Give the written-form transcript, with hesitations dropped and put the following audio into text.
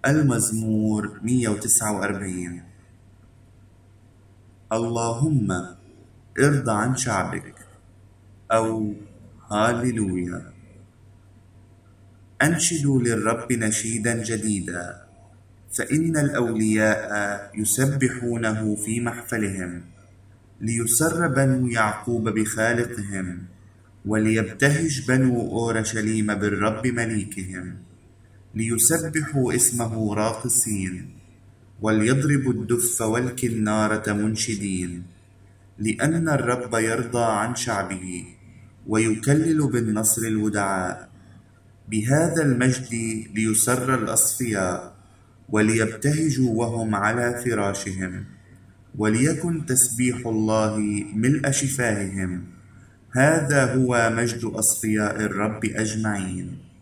المزمور 149. اللهم ارض عن شعبك، أو هاليلويا. أنشدوا للرب نشيدا جديدا، فإن الأولياء يسبحونه في محفلهم. ليسر بنو يعقوب بخالقهم، وليبتهج بنو أورشليم بالرب مليكهم. ليسبحوا اسمه راقصين، وليضربوا الدف والكنارة منشدين. لأن الرب يرضى عن شعبه، ويكلل بالنصر الودعاء. بهذا المجد ليسر الأصفياء، وليبتهجوا وهم على فراشهم. وليكن تسبيح الله ملء شفاههم. هذا هو مجد أصفياء الرب أجمعين.